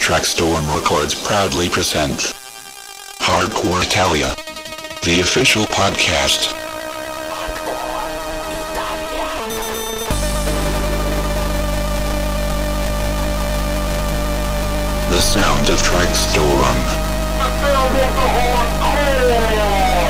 Trackstorm Records proudly present Hardcore Italia, the official podcast. The sound of Trackstorm. The sound of the hardcore!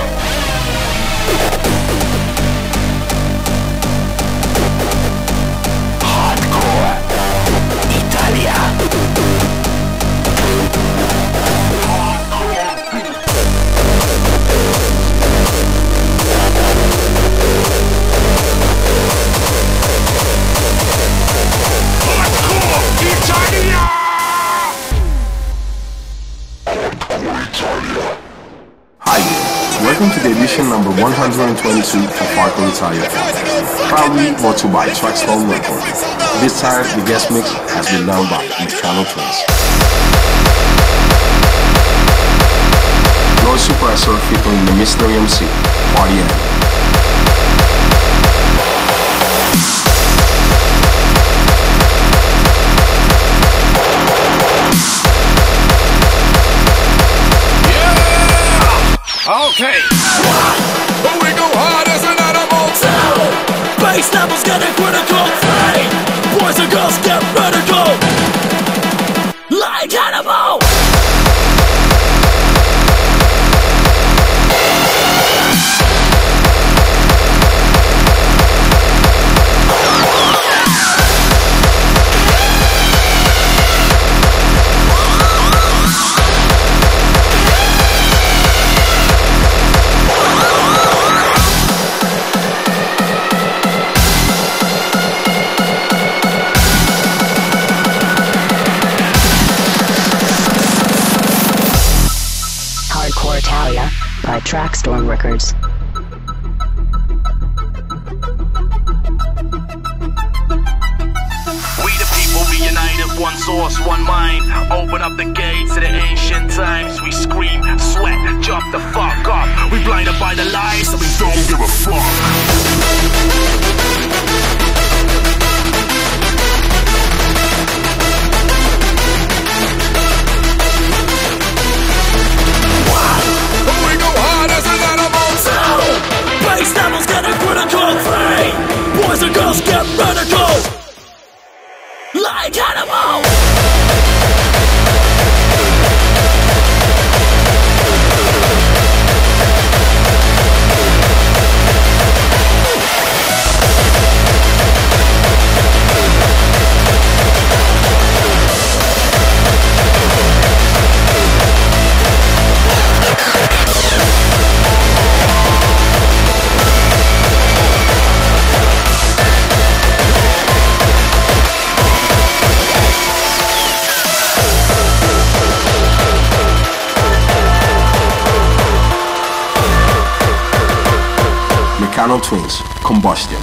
Welcome to the edition number 122 of Hardcore Italia, proudly brought to you by Trackstorm Records. This time, the guest mix has been done by Meccano Twins. Lord Suppressor featuring the Mystery MC, Party End. Okay. One, we go hard as an animal. Two, bass levels getting critical. Three, boys and girls get radical. Like animal. By Trackstorm Records. We the people reunited, one source, one mind. Open up the gates to the ancient times. We scream, sweat, jump the fuck up. We blinded by the lies, so we don't give a fuck. Bass levels getting critical. Three, boys and girls get radical. Like animal. Meccano Twins, Combustion.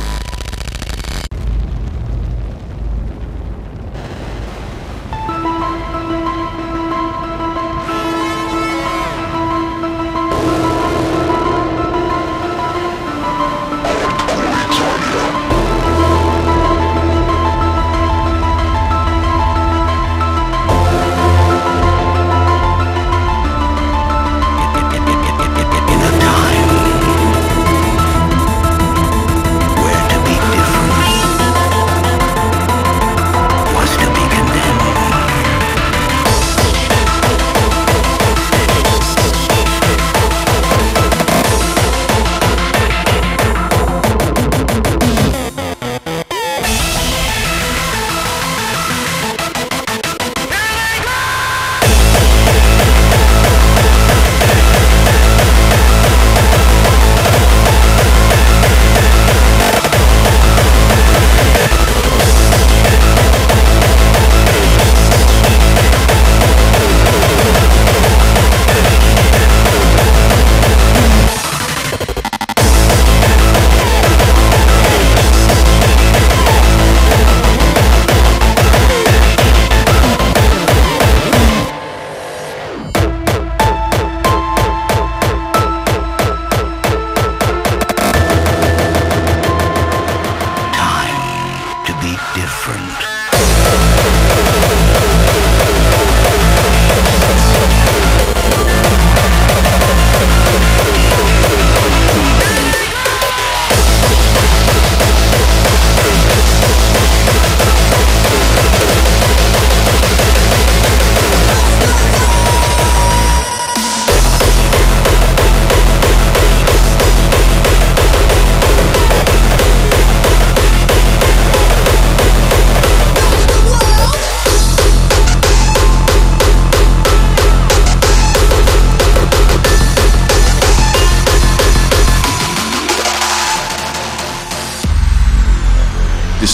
different.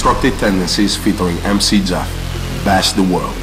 Destructive Tendencies featuring MC Jeff, Bash the World.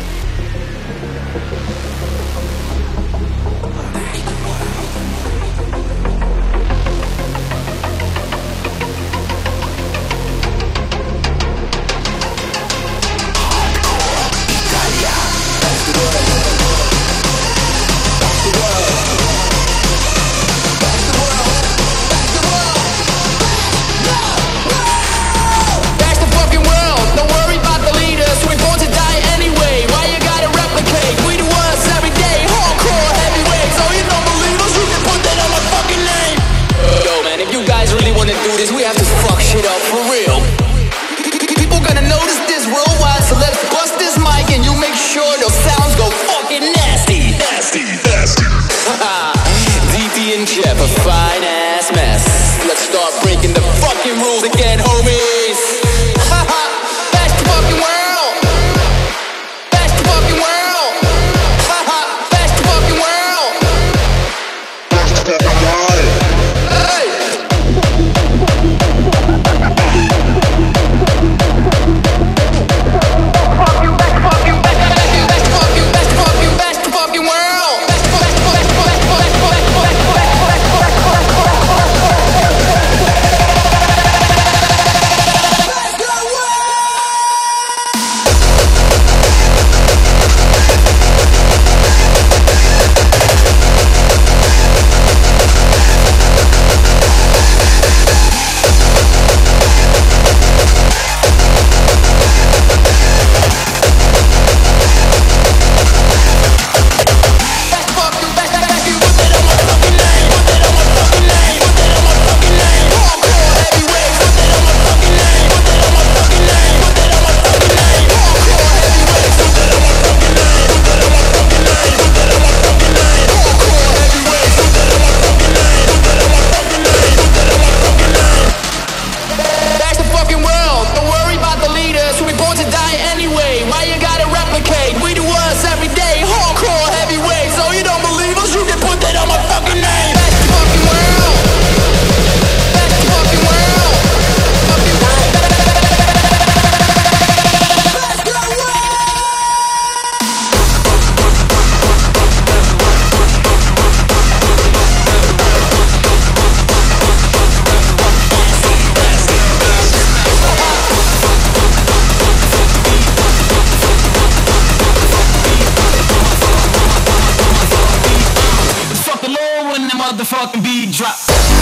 Motherfucking beat drop.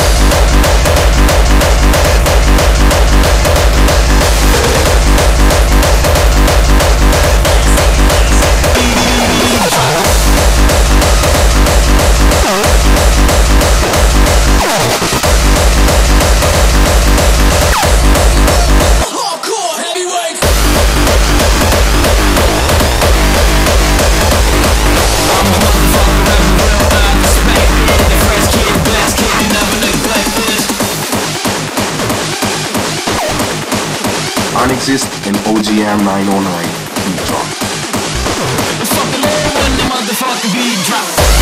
Onyxist and OGM 909 beat drop. Fucking low when the motherfucking beat drop.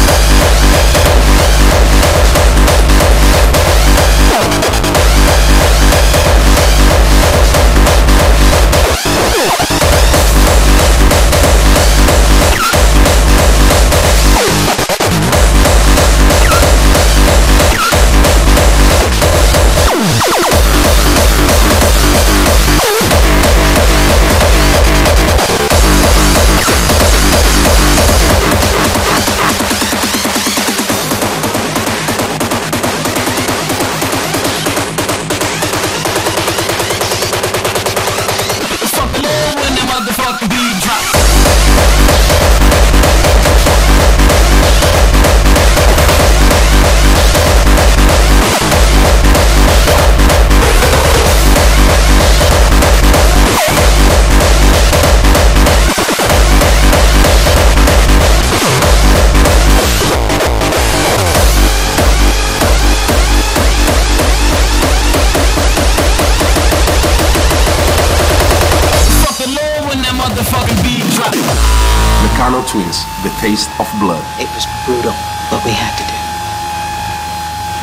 Meccano Twins, The Taste of Blood. It was brutal, but we had to do.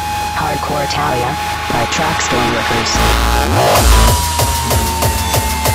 Hardcore Italia by Trackstorm Records.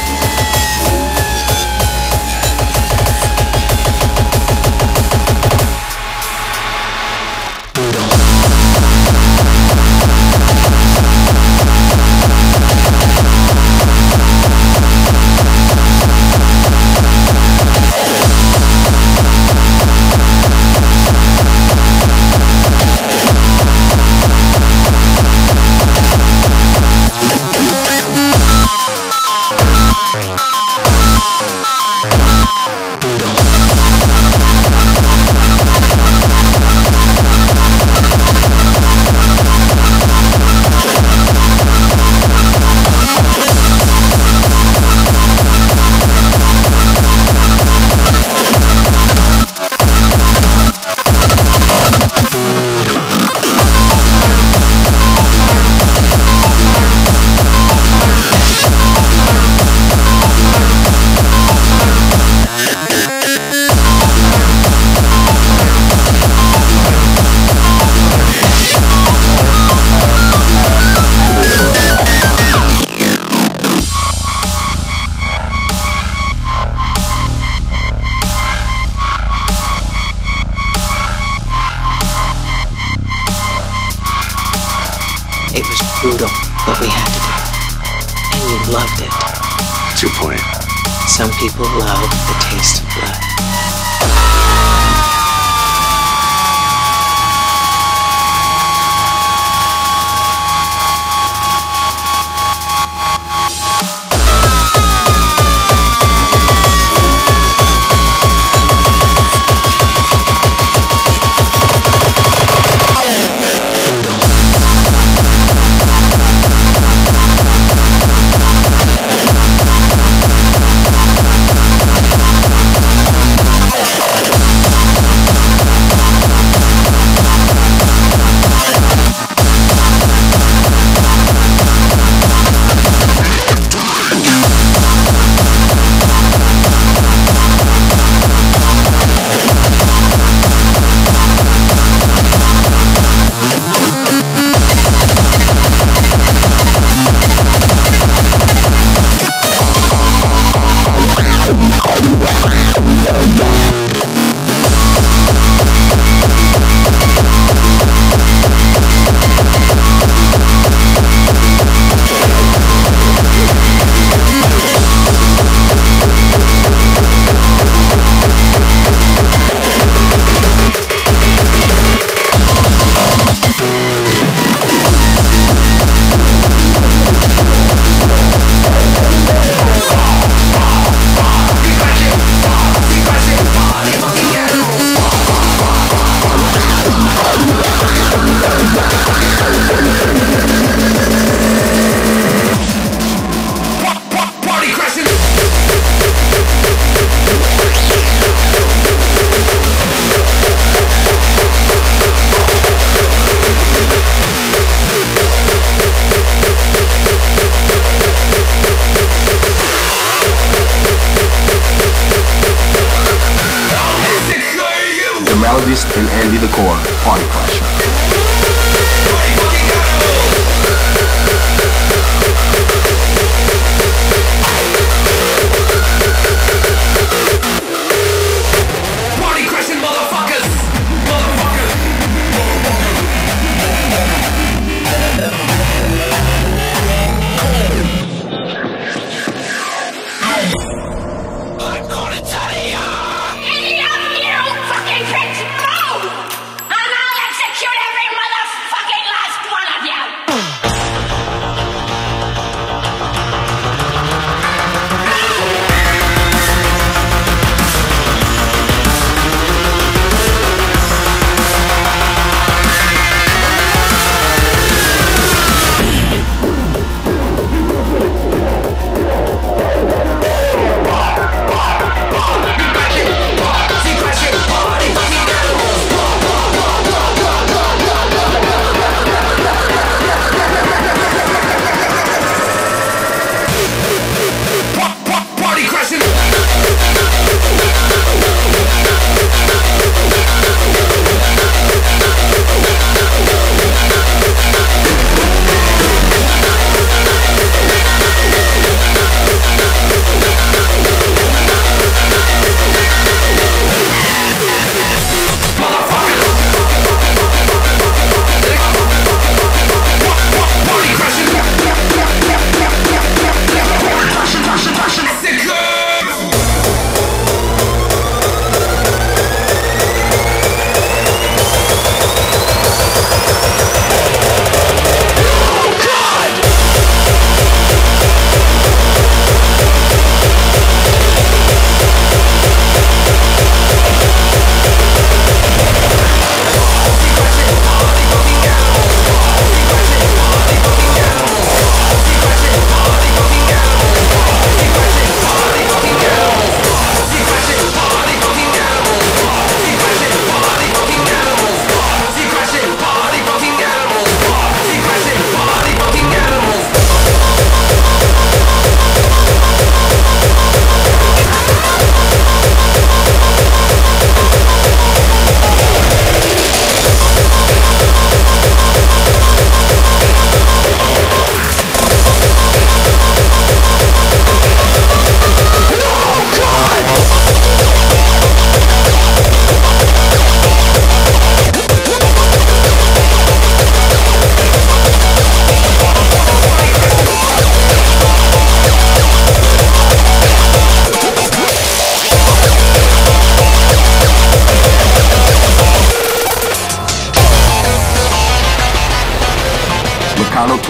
It was brutal, but we had to do it. And you loved it. 2 point. Some people love the taste of blood. Melodies and Andy the Core, Party Crasher. Party crashing motherfuckers! Motherfuckers! I'm gonna tell you! You fucking bitch! Move! And I'll execute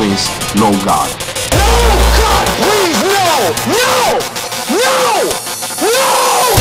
Prince, No God. No! God, please, no! No! No! No!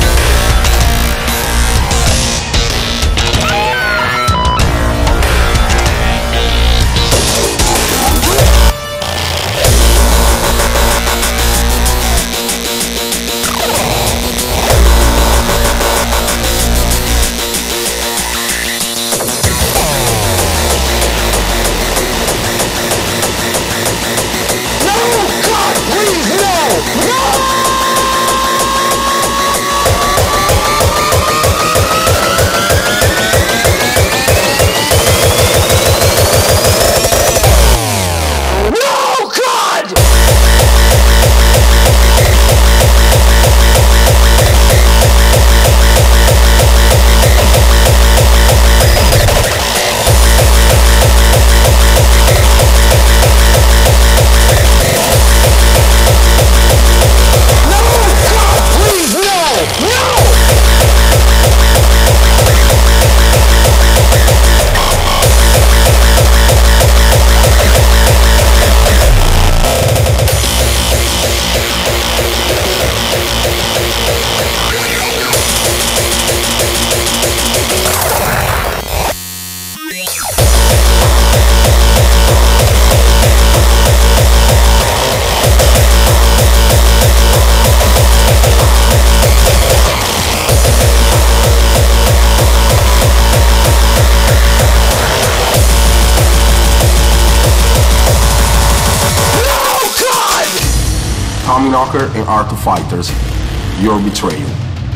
Tommyknocker and Art of Fighters, Your Betrayal.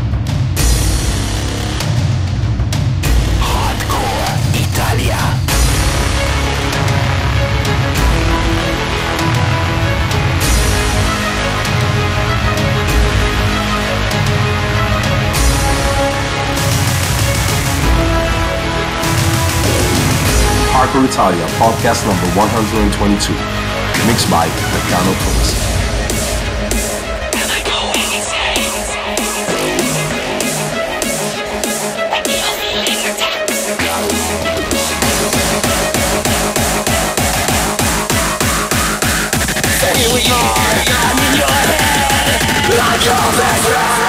Hardcore Italia. Hardcore Italia, podcast number 122, mixed by Meccano Prince. Here we are, I'm in your head, like your best friend.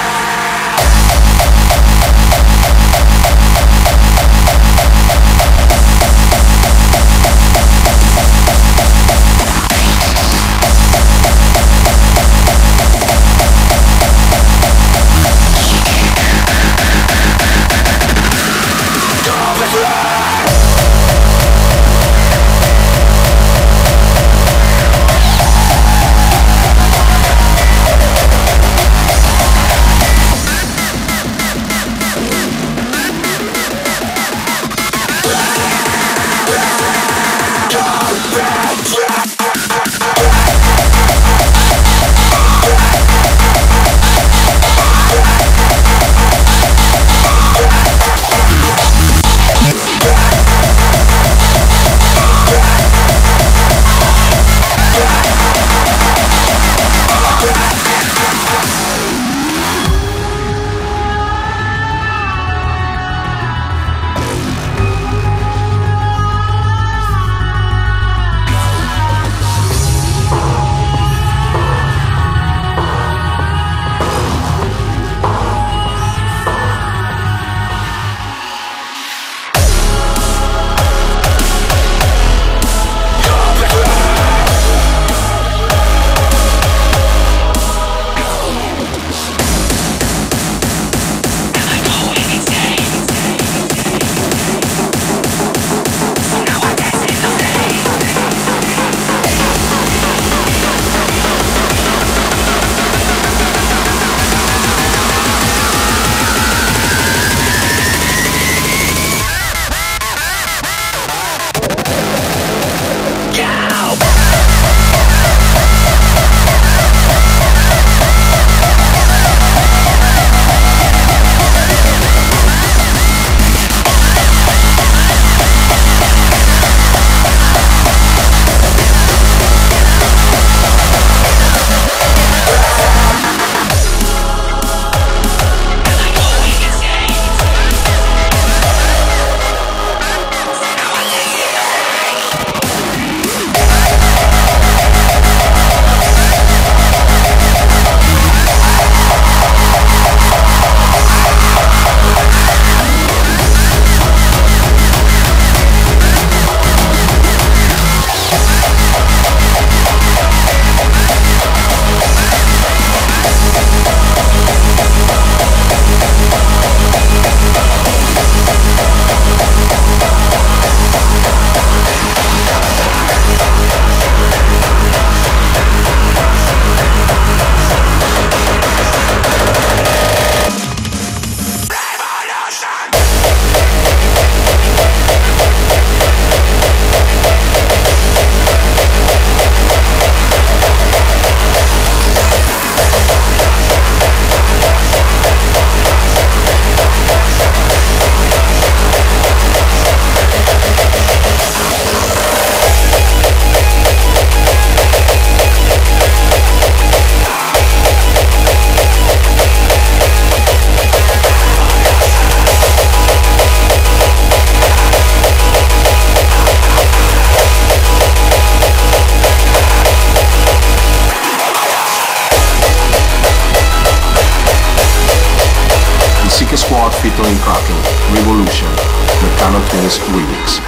featuring Kraken, Revolution, Meccano Twins remix.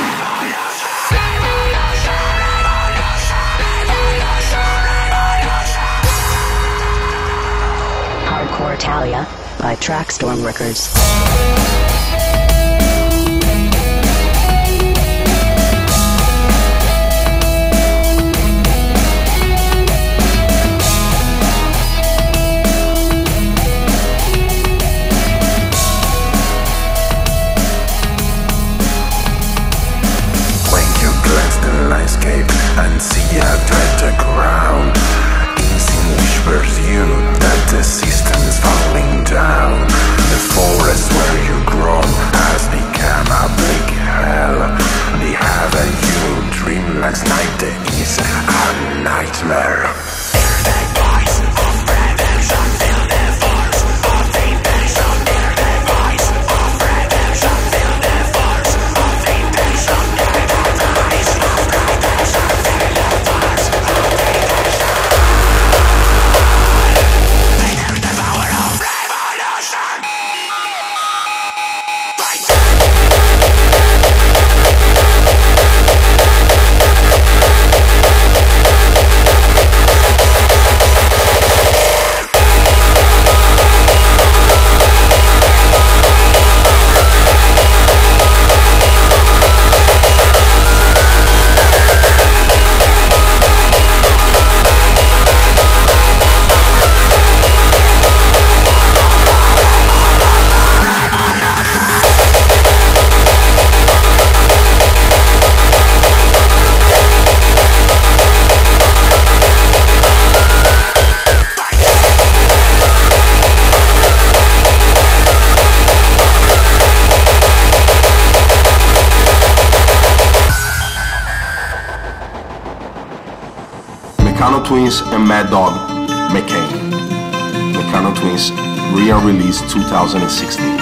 Hardcore Italia by Trackstorm Records. And see a dread ground. Instinct whispers you that the system is falling down. The forest where you grown has become a bleak hell. They have a human dream last night is a nightmare. Meccano Twins and Mad Dog McCain. Meccano Twins re-release 2016.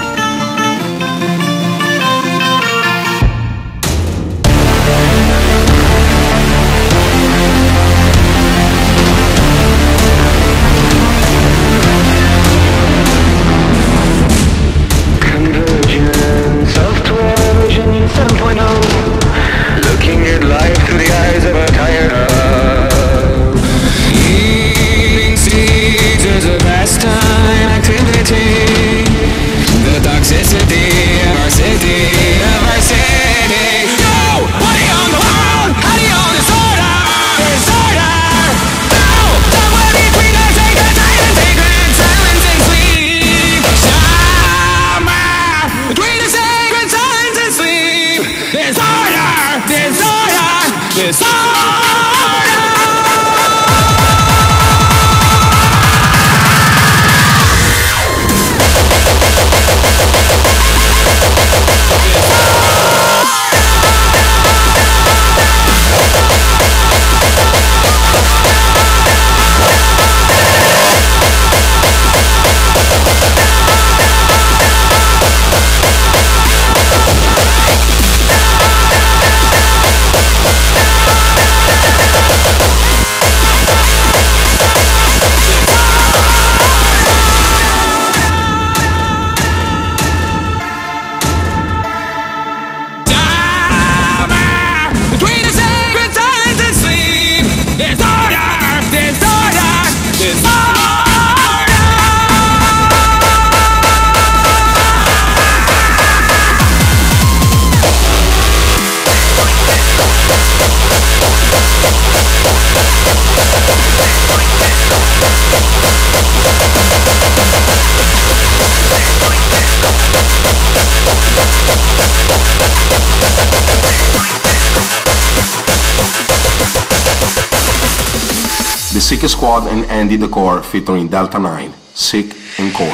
The Sick Squad and Andy Decor featuring Delta 9, Sick and Core.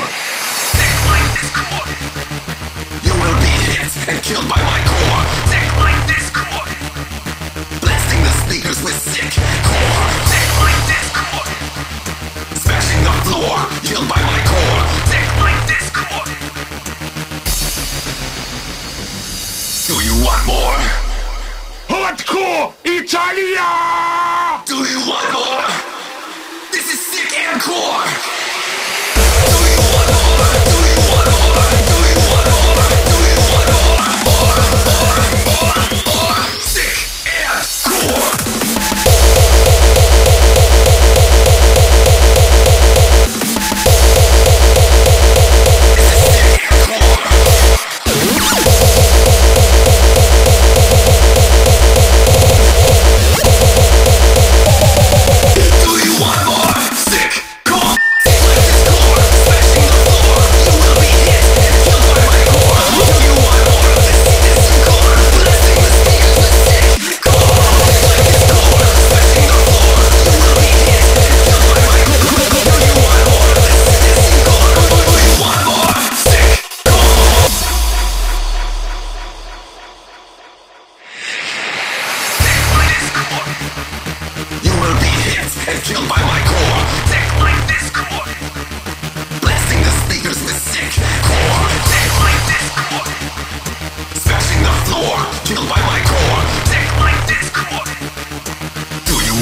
You will be hit and killed by my core. Sick like this core. Blasting the speakers with sick core. Sick like this core. Smashing the floor, killed by my core. Sick like this core. Do you want more? Hardcore Italia! Do you want more? This is sick and core. Do you want more? Do you want more? Do you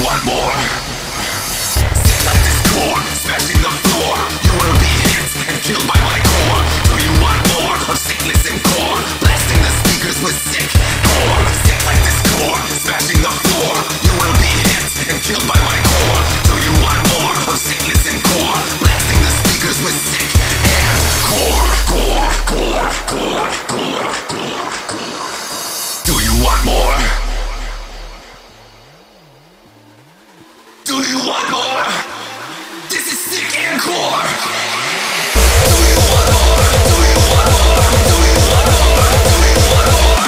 want more? Sick like this core, smashing the floor. You will be hit and killed by my core. Do you want more of sickness and core? Blasting the speakers with sick core. Sick like this core, smashing the floor. You will be hit and killed by my core. Do you want more of sickness and core? Blasting the speakers with sick and core. Core, core, core, core, core, core. Do you want more? Do you want more? This is sick and core. Do you want more? Do you want more? Do you want more? Do you want more?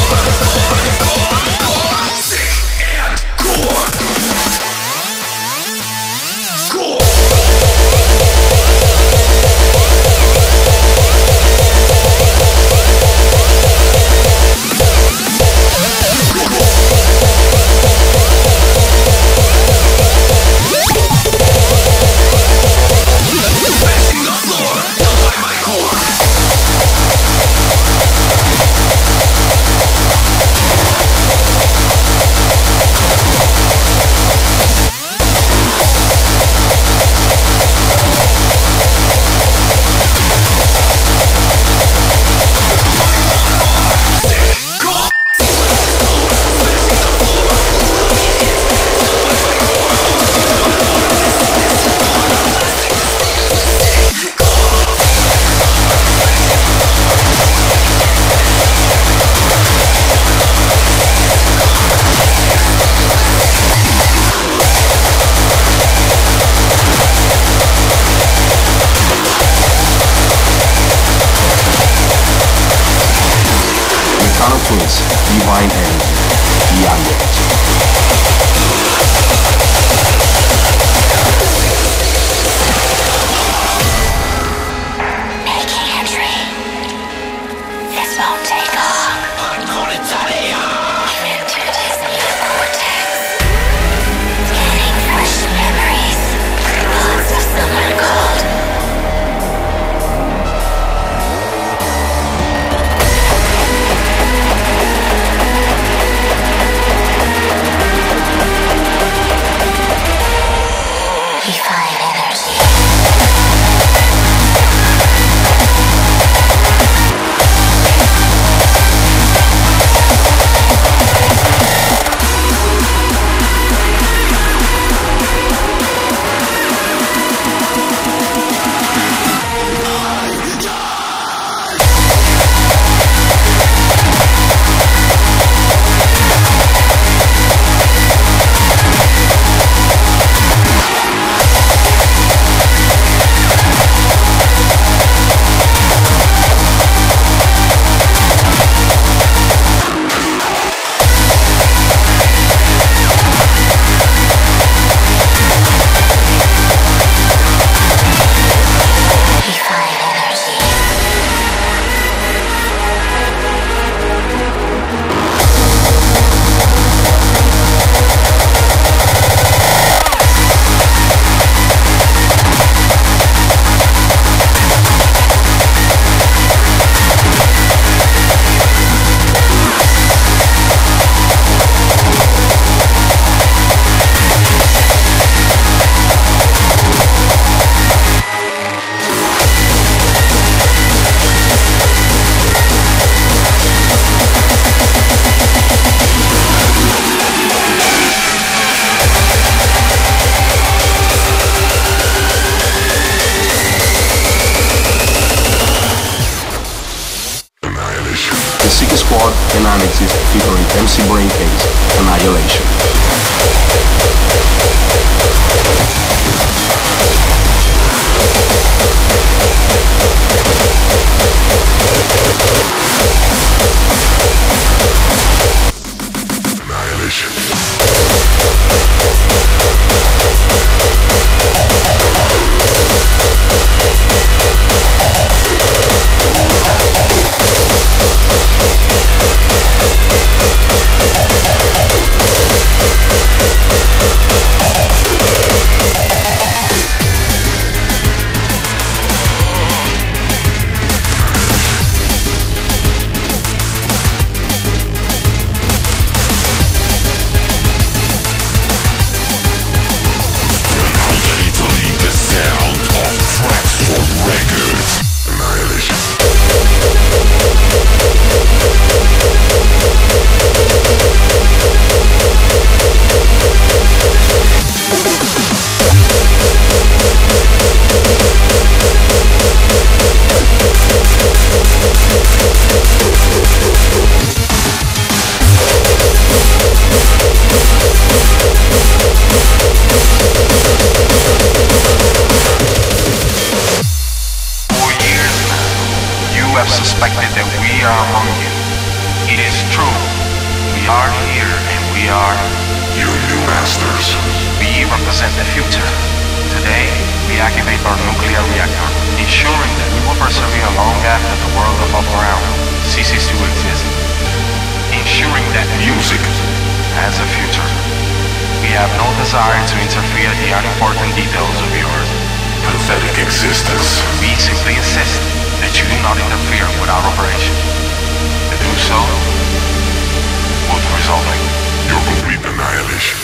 Core, sick and core. Core. Smashing the floor, killed by my core. Twins, Divine Energy, Beyond Edge. Making entry. This won't take long. I'm gonna tell you. I'm entered his neocortex. Scanning fresh memories. Thoughts of someone called. Divine energy. Squad and Annexes featuring MC Braincase, Annihilation. Annihilation. suspected that we are among you. It is true. We are here and we are your new masters. We represent the future. Today, we activate our nuclear reactor, ensuring that we will persevere long after the world above ground ceases to exist. Ensuring that music has a future. We have no desire to interfere in the unimportant details of your pathetic existence. We simply insist that you do not interfere with our operation. To do so would result in your complete annihilation.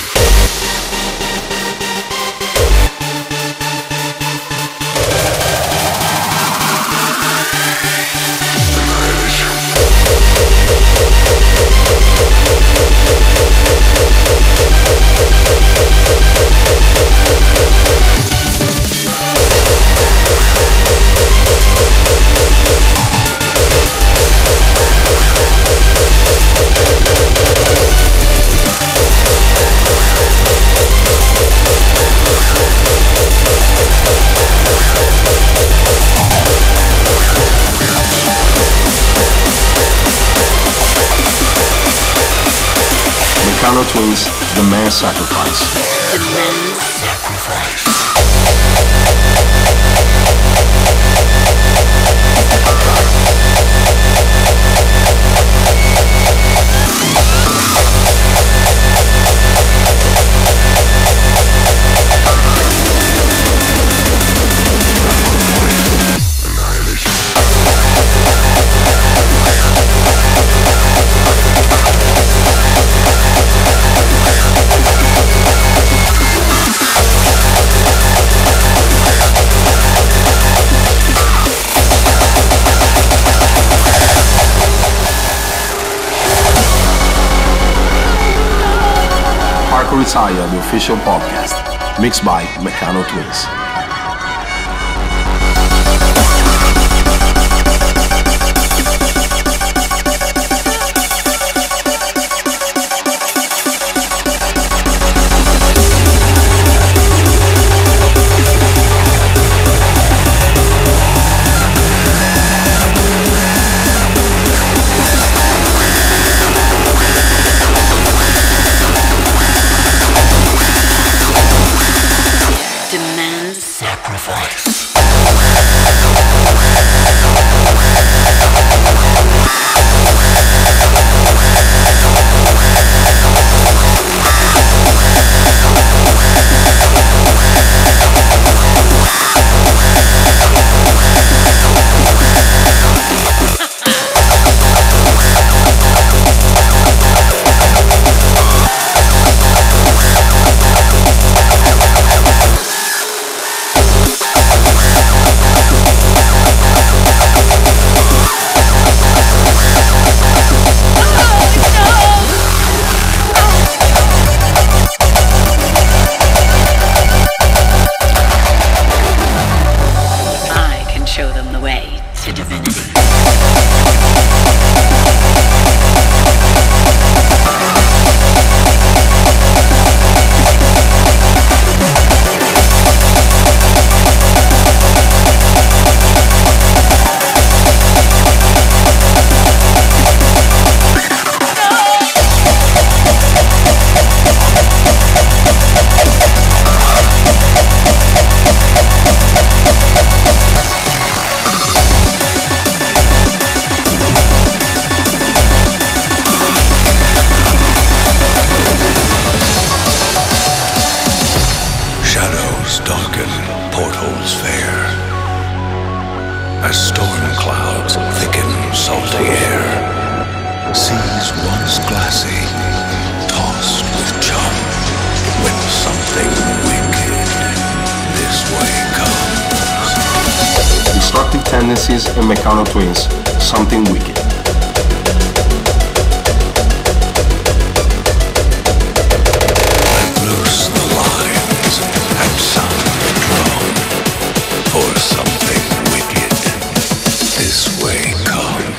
Meccano Twins, The Man's Sacrifice. The Man's Sacrifice. Retire, the official podcast, mixed by Meccano Twins. Tendencies in Meccano Twins, Something Wicked. Let loose the lines and sound the drum for something wicked this way comes.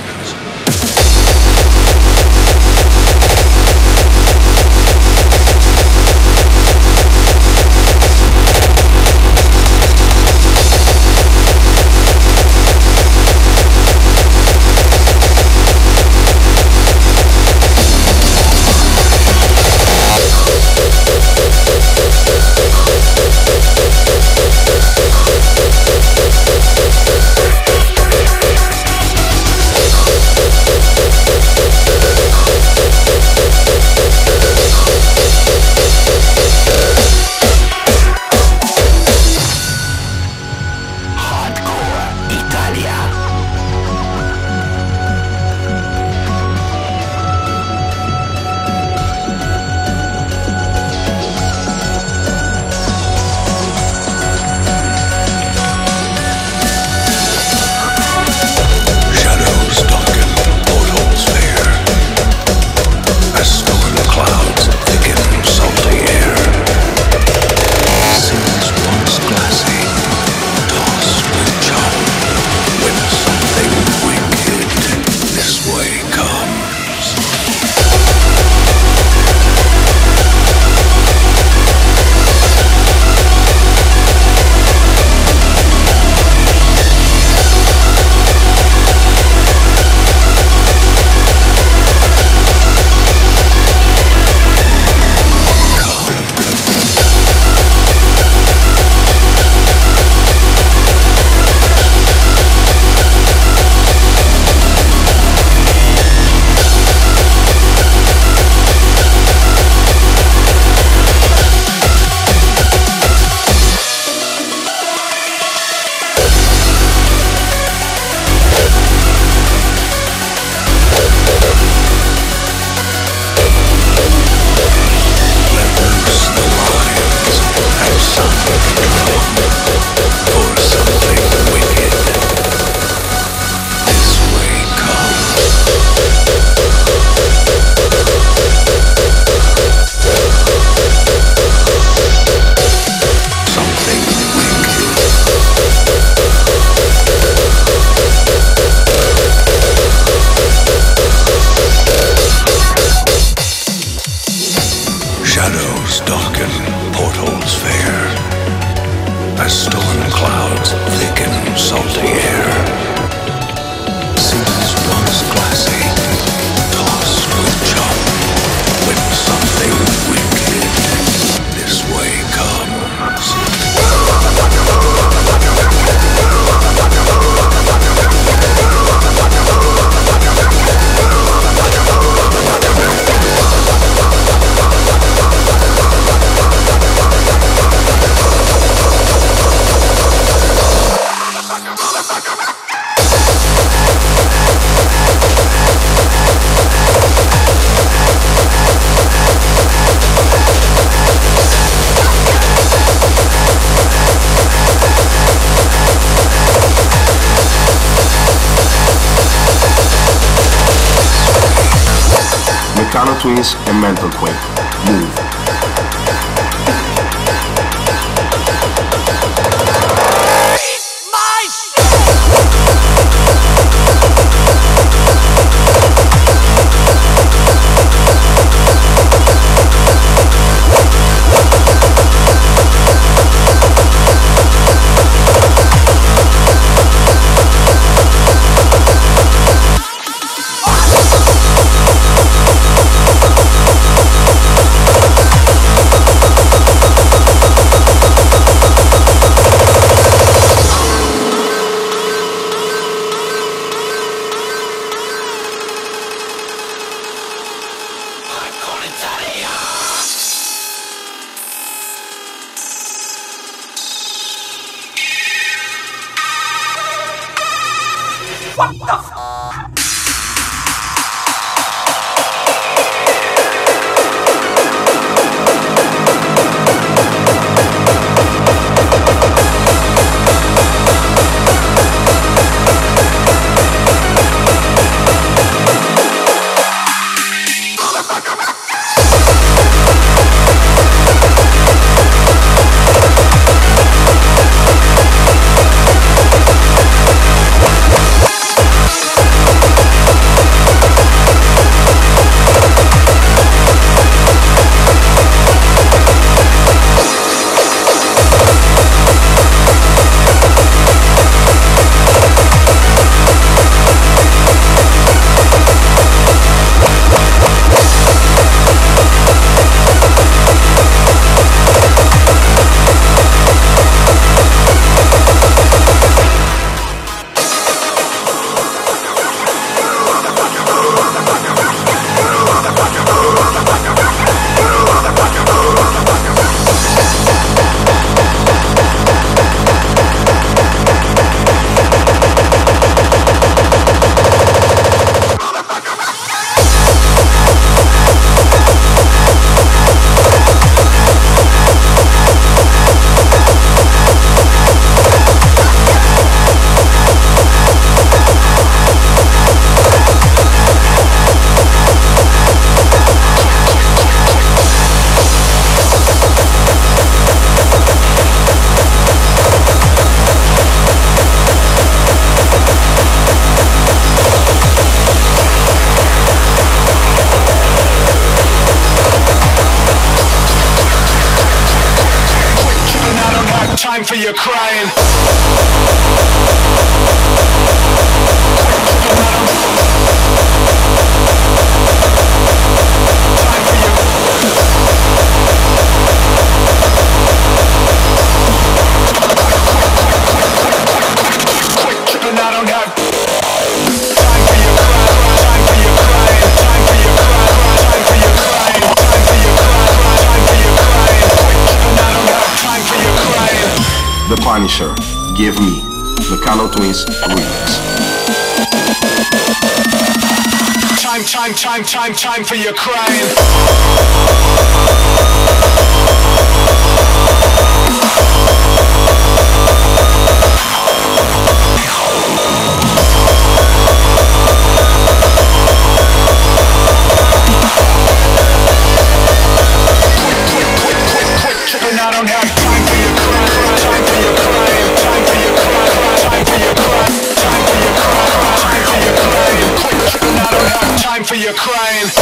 Twins and Mental Quake. Move. Time for your crying. The Punisher, Give Me, Mecano Twins remix. Time for your crying. I don't have time for your crying. Time for your crying. Time for your crying. Time for your crying. Time for your crying. Time for your crying. I don't have time for your crying.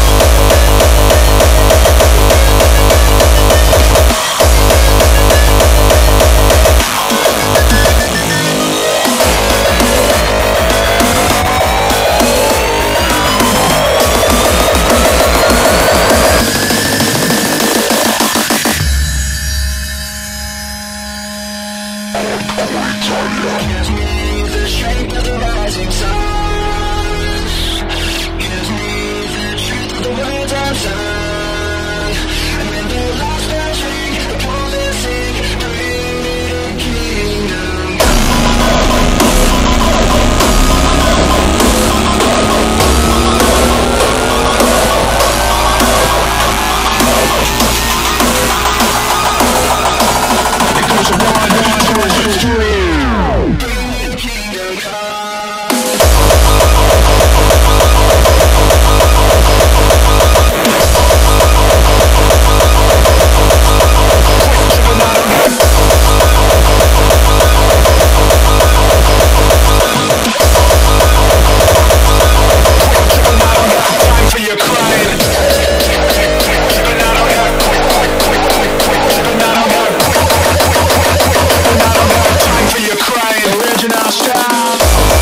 Gives me the strength of the rising sun. Gives me the truth of the words I've sung. And when the last bells ring, come and sing, bring me the kingdom. It goes 1, 2, 3. original style.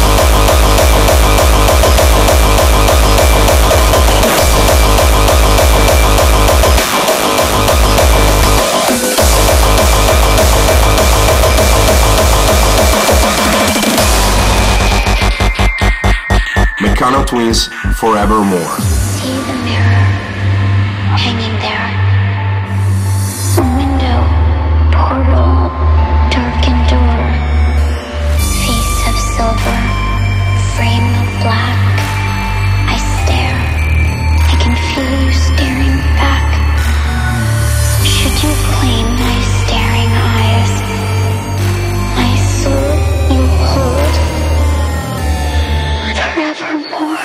Meccano Twins Forevermore. See the mirror hanging there. Window, portal, darkened door. Face of silver, frame of black. I stare. I can feel you staring back. Should you claim my staring eyes? My soul you hold forevermore.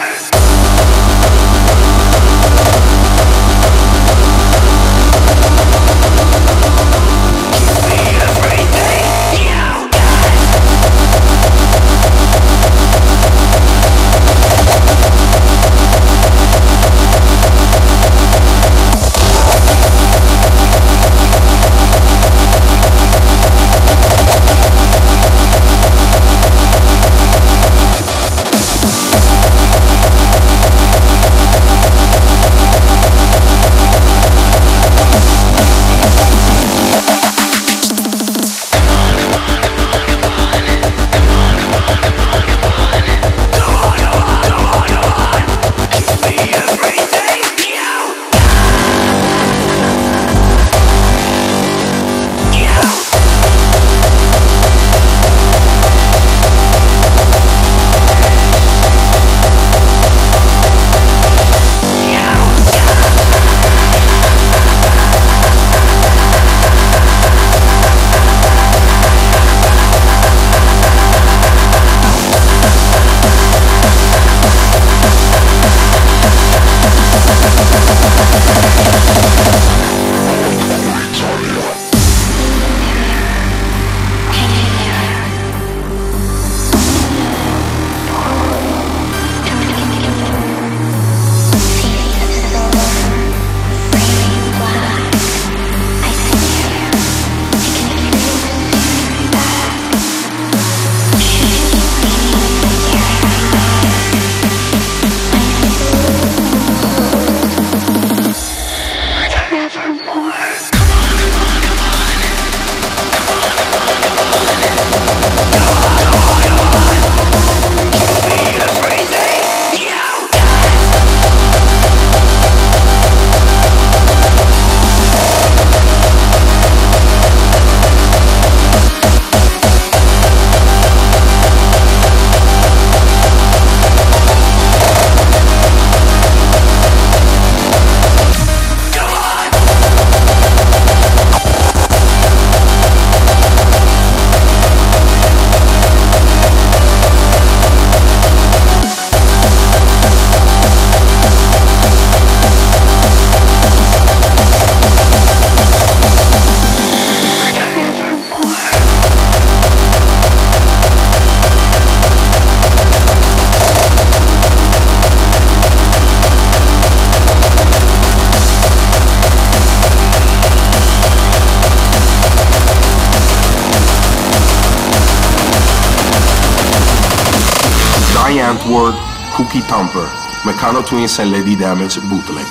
Antwoord, Cookie Thumper, Meccano Twins en Lady Damage bootleg.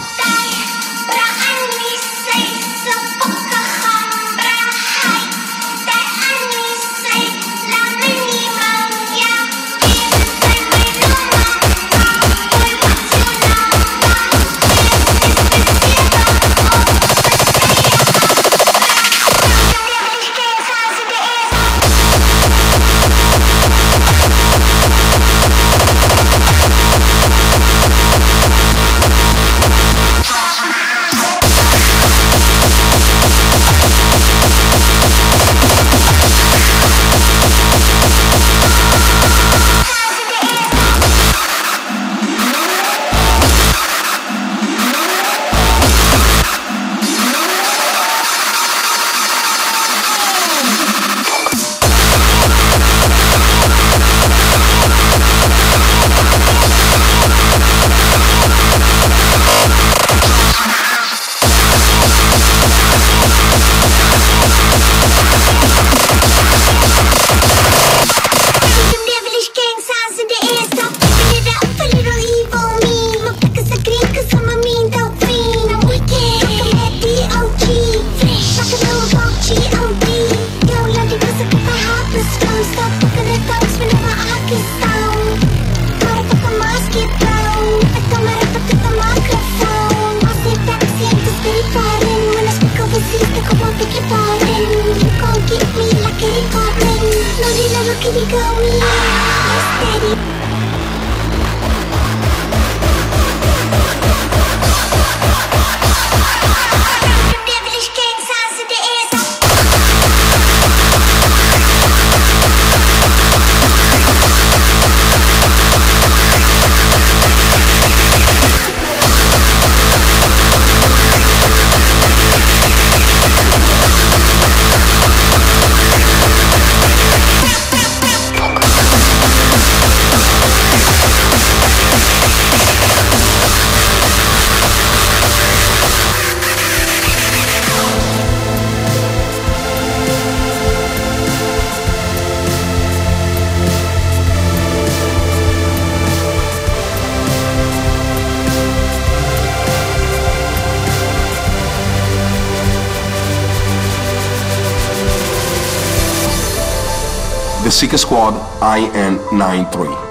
The Seeker Squad IN93.